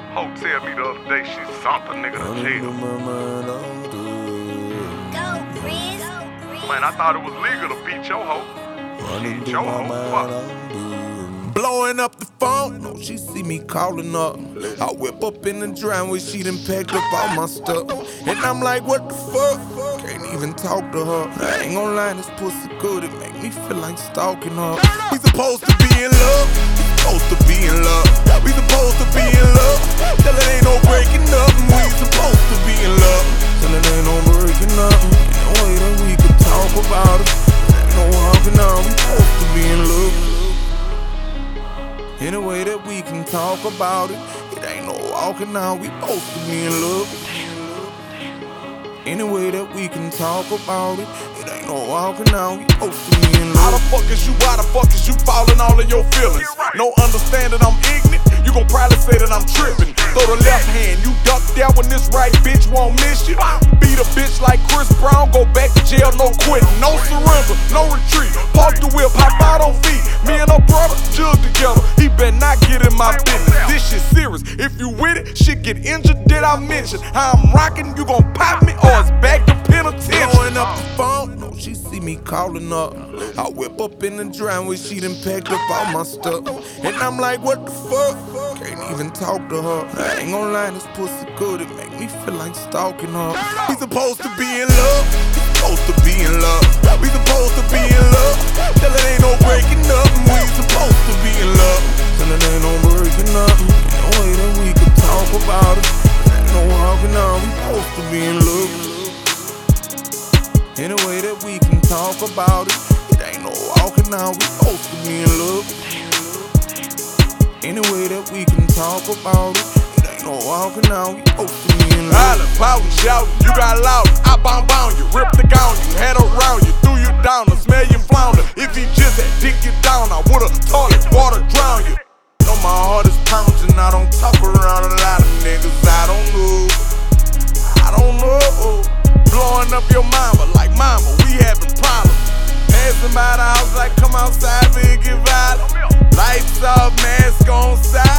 Hope tell me the other day she sent a nigga to jail. Man, I thought it was legal to beat your hoe. Beat your hoe, fuck. Blowing up the phone, no, she see me calling up. I whip up in the driveway, she done packed up all my stuff. And I'm like, what the fuck? Can't even talk to her. I ain't gon' lie, this pussy good, it make me feel like stalking her. We supposed to be in love, we supposed to be in love. We supposed to be in love, till it ain't no breaking up. We supposed to be in love, till it ain't no breaking up. Ain't no way that we could talk about it. Ain't no walking out, we supposed to be in love. In a way that we can talk about it. It ain't no walking out, we supposed to be in love. In a way that we can talk about it. It ain't no walking out, we supposed to be in How love. the fuck is you, why the fuck is you falling all in your feelings? No understanding, I'm ignorant, you gon' probably say that I'm tripping. Throw the left hand, you duck down when this right bitch won't miss you. Beat a bitch like Chris Brown, go back to jail, no quitting. No surrender, no retreat, park the whip, hop out on feet. Me and her brother, jug together, he better not get in my business. This shit serious, if you with it, shit get injured, did I mention? How I'm rocking, you gon' pop me or it's back to penitentiary. Blowing up the phone, no, she see me calling up. I whip up in the driveway, she done packed up all my stuff. And I'm like, what the fuck? Can't even talk to her. I ain't gon' lie, this pussy good, it make me feel like stalking her. We supposed to be in love, we supposed to be in love. We supposed to be in love, till it ain't no breaking up. We supposed to be in love, till it ain't no breaking up. Ain't no way that we could talk about it. Ain't no walking out, we supposed to be in love. In a way that we can talk about it. It ain't no walking out, we supposed to be in love. In a way that we can talk about it. It ain't no walking out, we supposed to be in love. Hollin', poutin', shoutin', you got loud, I bound you, ripped the gown, you had around you, threw you down, I smell you flounder. If he just had dick you down, I would've toilet water drown you. Know my heart is pounding, I don't talk around a lot of niggas, I don't know. Blowing up your mama, like mama, we having problems. Passing by the house like come outside, we get violent. Lights off, mask on side.